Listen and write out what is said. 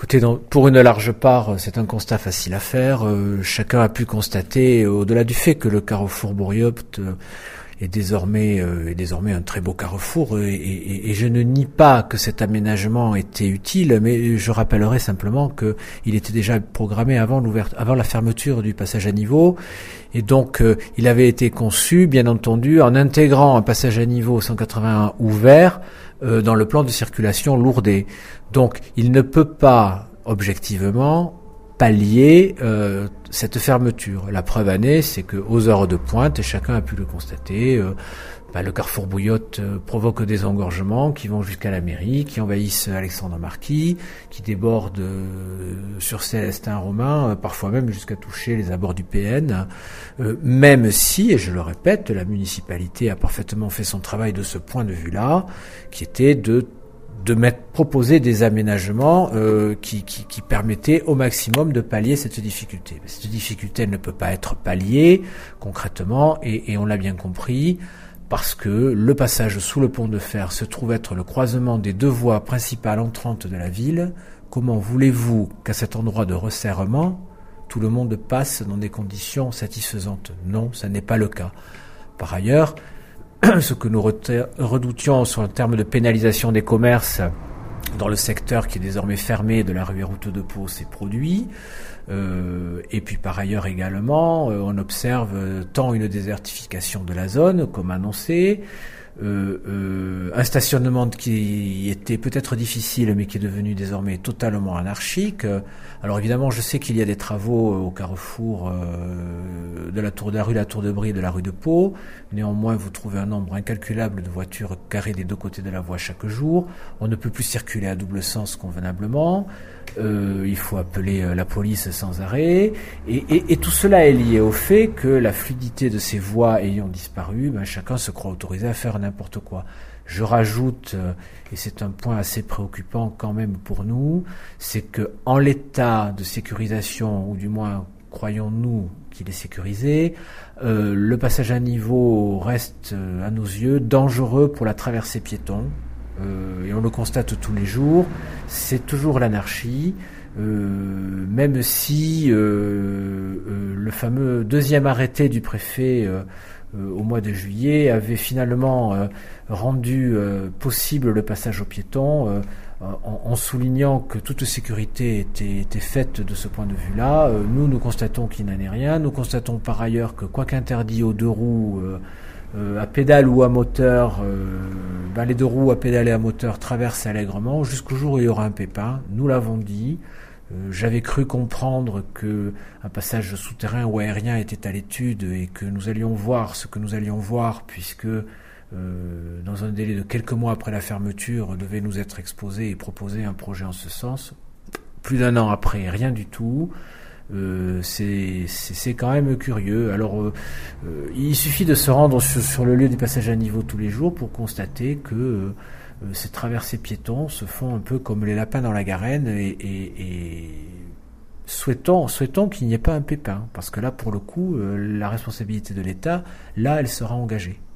Écoutez, pour une large part, c'est un constat facile à faire. Chacun a pu constater, au-delà du fait que le carrefour Bourriopte est désormais un très beau carrefour, et je ne nie pas que cet aménagement était utile, mais je rappellerai simplement que il était déjà programmé avant la fermeture du passage à niveau, et donc il avait été conçu, bien entendu, en intégrant un passage à niveau 181 ouvert dans le plan de circulation lourdé. Donc il ne peut pas objectivement pallier cette fermeture. La preuve en est, c'est que aux heures de pointe, et chacun a pu le constater, le carrefour Bouillotte provoque des engorgements qui vont jusqu'à la mairie, qui envahissent Alexandre Marquis, qui débordent sur Célestin Romain, parfois même jusqu'à toucher les abords du PN, même si, et je le répète, la municipalité a parfaitement fait son travail de ce point de vue-là, qui était de proposer des aménagements qui permettaient au maximum de pallier cette difficulté. Mais cette difficulté, elle ne peut pas être palliée concrètement, et on l'a bien compris, parce que le passage sous le pont de fer se trouve être le croisement des deux voies principales entrantes de la ville. Comment voulez-vous qu'à cet endroit de resserrement, tout le monde passe dans des conditions satisfaisantes? Non, ça n'est pas le cas. Par ailleurs, ce que nous redoutions sur le terme de pénalisation des commerces dans le secteur qui est désormais fermé de la rue et route de Pau s'est produit. Et puis par ailleurs également, on observe tant une désertification de la zone comme annoncé, un stationnement qui était peut-être difficile mais qui est devenu désormais totalement anarchique. Alors évidemment, je sais qu'il y a des travaux au carrefour de la rue La Tour de Brie et de la rue de Pau. Néanmoins, vous trouvez un nombre incalculable de voitures garées des deux côtés de la voie chaque jour. On ne peut plus circuler à double sens convenablement. Il faut appeler la police sans arrêt. Et tout cela est lié au fait que la fluidité de ces voies ayant disparu, chacun se croit autorisé à faire n'importe quoi. Je rajoute, et c'est un point assez préoccupant quand même pour nous, c'est que en l'état de sécurisation, ou du moins croyons-nous qu'il est sécurisé, le passage à niveau reste à nos yeux dangereux pour la traversée piéton, et on le constate tous les jours. C'est toujours l'anarchie, même si le fameux deuxième arrêté du préfet au mois de juillet avait finalement rendu possible le passage aux piétons, en soulignant que toute sécurité était faite de ce point de vue-là. Nous constatons qu'il n'en est rien. Nous constatons par ailleurs que, quoi qu'interdit aux deux roues à pédale ou à moteur, les deux roues à pédale et à moteur traversent allègrement jusqu'au jour où il y aura un pépin. Nous l'avons dit. J'avais cru comprendre que un passage souterrain ou aérien était à l'étude et que nous allions voir ce que nous allions voir, puisque dans un délai de quelques mois après la fermeture devait nous être exposé et proposer un projet en ce sens. Plus d'un an après, rien du tout. C'est quand même curieux. Alors il suffit de se rendre sur le lieu du passage à niveau tous les jours pour constater que ces traversées piétons se font un peu comme les lapins dans la garenne, et souhaitons qu'il n'y ait pas un pépin, parce que là pour le coup la responsabilité de l'État, là elle sera engagée.